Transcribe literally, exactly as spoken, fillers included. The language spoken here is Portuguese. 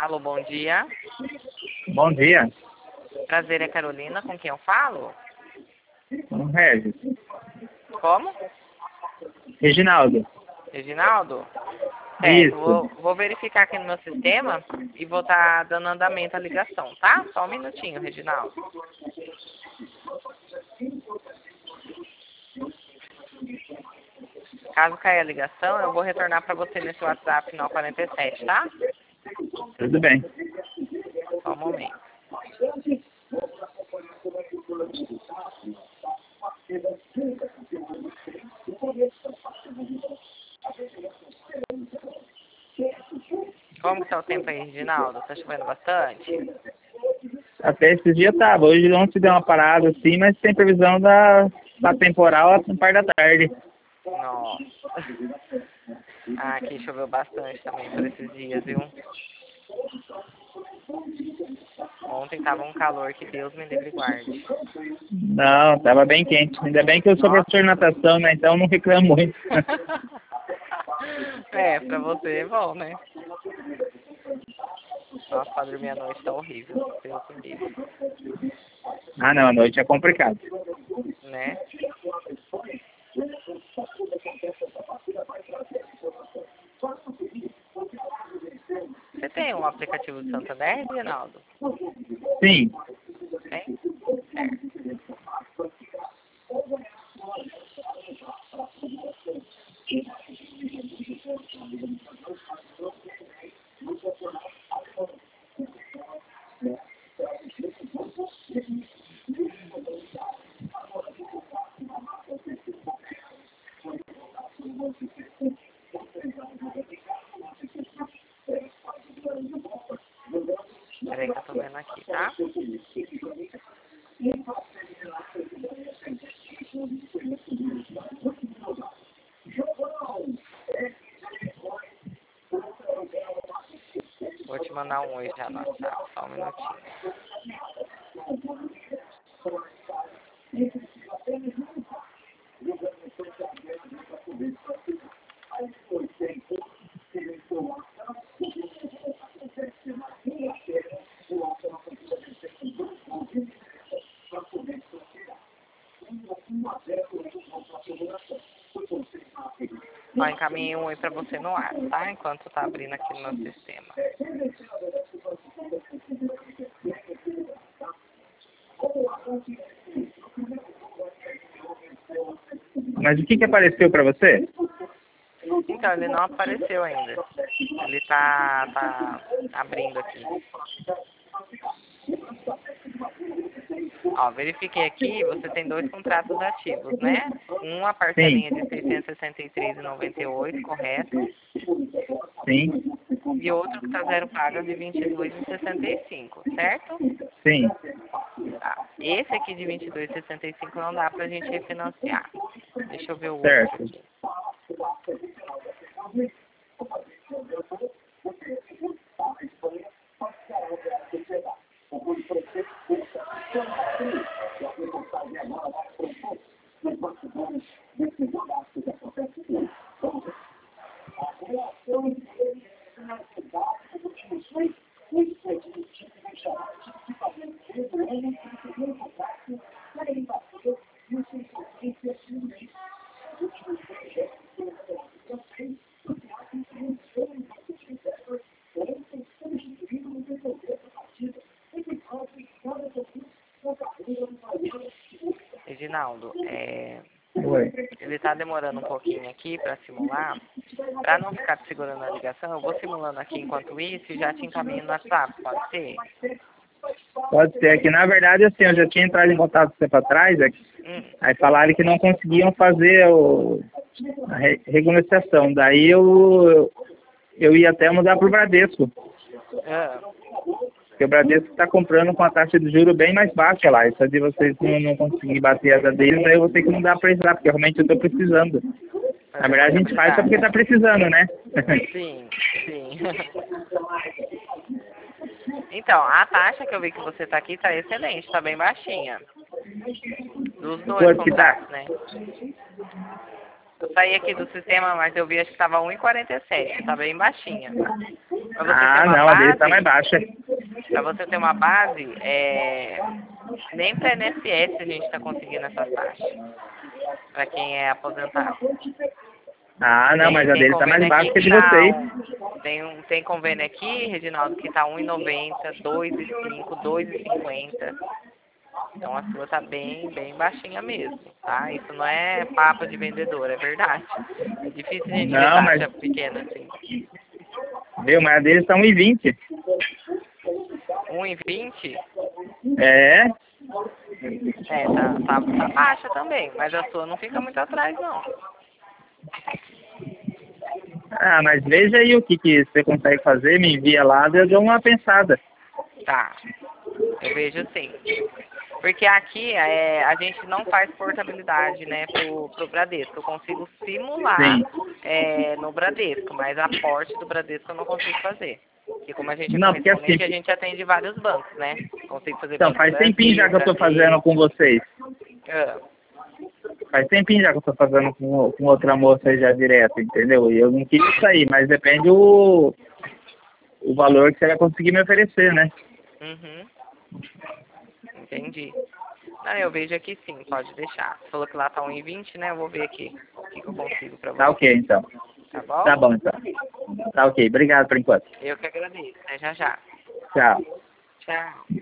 Alô, bom dia. Bom dia. Prazer, é Carolina. Com quem eu falo? Com o Regis. Como? Reginaldo. Reginaldo? Certo, Isso. vou, vou verificar aqui no meu sistema e vou estar dando andamento à ligação, tá? Só um minutinho, Reginaldo. Caso caia a ligação, eu vou retornar para você nesse WhatsApp final quarenta e sete, tá? Tudo bem. Só um momento. Como que tá o tempo aí, Reginaldo? Tá chovendo bastante? Até esse dia tava. Hoje ontem deu uma parada assim, mas tem previsão da, da temporal até um par da tarde. Nossa. Ah, aqui choveu bastante também por esses dias, viu? Ontem tava um calor que Deus me livre e guarde. Não, tava bem quente. Ainda bem que eu sou Nossa. professor de natação, né? Então não reclamo muito. É, pra você é bom, né? Nossa, pra dormir à noite tá horrível. Deus me livre. Ah, não, à noite é complicado. Né? Você tem um aplicativo do Santander, Reginaldo? Sim. Tem? Certo. Peraí que eu tô vendo aqui, tá? Vou te mandar um oi já no WhatsApp, só um minutinho. Ó, encaminhei um oi pra você no ar, tá? Enquanto tá abrindo aqui no meu sistema. Mas o que que apareceu pra você? Então, ele não apareceu ainda. Ele tá, tá abrindo aqui. Ó, verifiquei aqui, você tem dois contratos ativos, né? Um, a Sim. parcelinha de seiscentos e sessenta e três reais e noventa e oito centavos, correto? Sim. E outro que tá zero pagas de vinte e dois reais e sessenta e cinco centavos, certo? Sim. Tá. Esse aqui de vinte e dois reais e sessenta e cinco centavos não dá pra gente refinanciar. Deixa eu ver o outro Certo. aqui. Reginaldo, é... Oi. ele tá demorando um pouquinho aqui pra simular. Pra não ficar te segurando a ligação, eu vou simulando aqui enquanto isso e já te encaminho no WhatsApp, pode ser? Pode ser que, na verdade, assim, eu já tinha entrado em contato com você para trás, é que- Hum. aí falaram que não conseguiam fazer o, a re, renegociação. Daí eu, eu ia até mudar para o Bradesco, Ah, porque o Bradesco está comprando com a taxa de juros bem mais baixa lá. Isso de vocês não, não conseguirem bater a da deles, aí eu vou ter que mudar para eles lá, porque realmente eu estou precisando. Na verdade, a gente faz só porque está precisando, né? sim, sim. Então, a taxa que eu vi que você tá aqui tá excelente, tá bem baixinha. Dos dois Quanto que tá? contratos, né? Eu saí aqui do sistema, mas eu vi acho que tava um e quarenta e sete, tá bem baixinha. Pra você ter Ah, uma não, a dele tá base, mais baixa. pra você ter uma base, é... nem pra I N S S a gente tá conseguindo essas taxas. Pra quem é aposentado. Ah, não, Tem, mas a tem dele tá mais convênio aqui baixa que a que de tá vocês. um, tem, um, tem convênio aqui, Reginaldo, que tá um e noventa, dois e cinco, dois e cinquenta. Então a sua tá bem, bem baixinha mesmo, tá? Isso não é papo de vendedor, é verdade. É difícil a gente ver Não, mas, taxa pequena assim. viu, mas a deles tá um e vinte. um e vinte? É, É, tá, tá, tá baixa também, mas a sua não fica muito atrás não. ah, mas veja aí o que, que você consegue fazer, me envia lá, eu dou uma pensada. Tá, eu vejo sim. Porque aqui é, a gente não faz portabilidade, né, pro, pro Bradesco. Eu consigo simular Sim. é, no Bradesco, mas a porte do Bradesco eu não consigo fazer. Porque como a gente é Não, porque assim, correspondente, a gente atende vários bancos, né? Consigo fazer então, Banco do faz tempinho já Brasil, que eu tô fazendo com Bradesco. vocês. Ah, Faz tempinho já que eu tô fazendo com, com outra moça aí já direto, entendeu? E eu não quis sair, mas depende o, o valor que você vai conseguir me oferecer, né? uhum, entendi. Não, eu vejo aqui sim, pode deixar. Você falou que lá tá um e vinte, né? Eu vou ver aqui o que, que eu consigo pra Tá você. ok, então. Tá bom? Tá bom, então. Tá ok. Obrigado por enquanto. Eu que agradeço. Até já já. Tchau. Tchau.